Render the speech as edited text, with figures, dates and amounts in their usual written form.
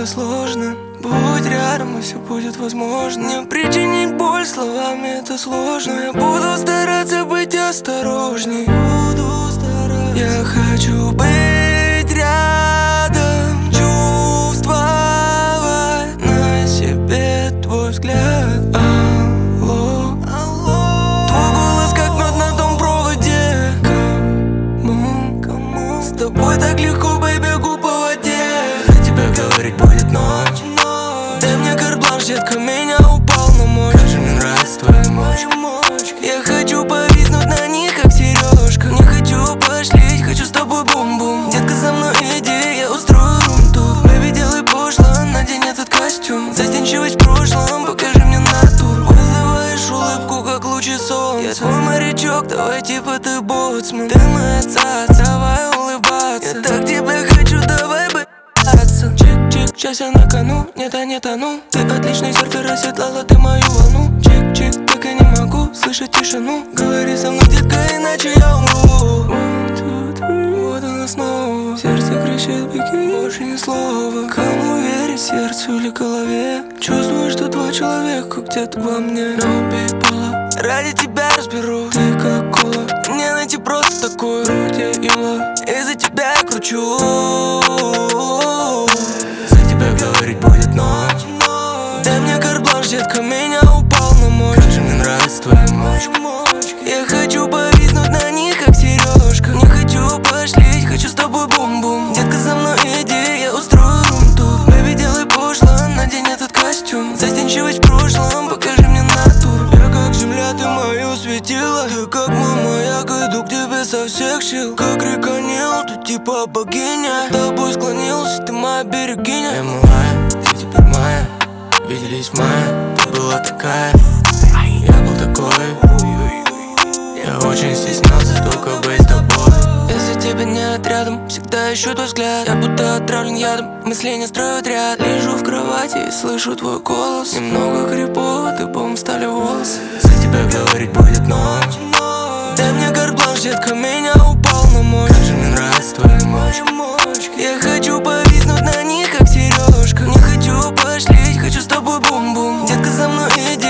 сложно. Будь рядом, и все будет возможно. Не причинить боль словами, это сложно. Я буду стараться быть осторожней. Я хочу быть рядом, чувствовать на себе твой взгляд. Алло, твой голос как мед на том проводе. Кому с тобой так легко, бэйби, губ по воде. За тебя говорить будет ночь. Дай мне карт-бланш, детка, меня уполномочь. Как же мне нравится твоя мощь. Я хочу повиснуть на них, как сережка. Не хочу пошлить, хочу с тобой бум-бум. Детка, за мной иди, я устрою рум-тур. Бэйби, делай пошло, надень этот костюм. Застенчивость в прошлом, покажи мне натуру. Вызываешь улыбку, как лучи солнца. Я твой морячок, давай типа ты боцман. Ты моя цаца, давай улыбаться. Я так тебя хочу, давай бы***ться. Чик-чик, сейчас я на кону, нет, я не тону. Ты отличный серфер, оседлала ты мою волну. Чик-чик, так я не могу слышать тишину. Говори со мной, детка, иначе я умру. 1, 2, 3, вот она снова. Сердце кричит, беги, больше ни слова. Кому верить, сердцу или голове? Чувствую, что твой человек где-то во мне. No people, ради тебя разберу. Ты как кола, мне найти просто такой вроде ила. Из-за тебя я кручу. За тебя говорить будет ночь. Дай мне карт-бланш, детка, меня уполномочь. Как же мне нравится твоя мощь. Я хочу повиснуть на них, как сережка. Не хочу пошлить, хочу с тобой бум-бум. Детка, за мной иди, я устрою рум-тур. Бэйби, делай пошло, надень этот костюм. Застенчивость в прошлом, покажи мне натуру. Я как земля, ты мою светила. Ты как мама, я иду к тебе со всех сил. Как река Нил, ты типа богиня. Я тобой склонился, ты моя берегиня. Я малая, ты теперь моя. Виделись в мае, ты была такая. Я был такой. Я очень стеснялся только быть с тобой. Если тебя нет рядом, всегда ищу твой взгляд. Я будто отравлен ядом, мысли не строят ряд. Лежу в кровати и слышу твой голос. Немного крипово, ты бомб стали волосы. За тебя говорить будет ночь. Дай мне карт-бланш, детка, меня уполномочь. Как же мне нравится твоя мощь. Я хочу повиснуть на них, как сережка. Не хочу пошлить, хочу с тобой бум-бум. Детка, за мной иди.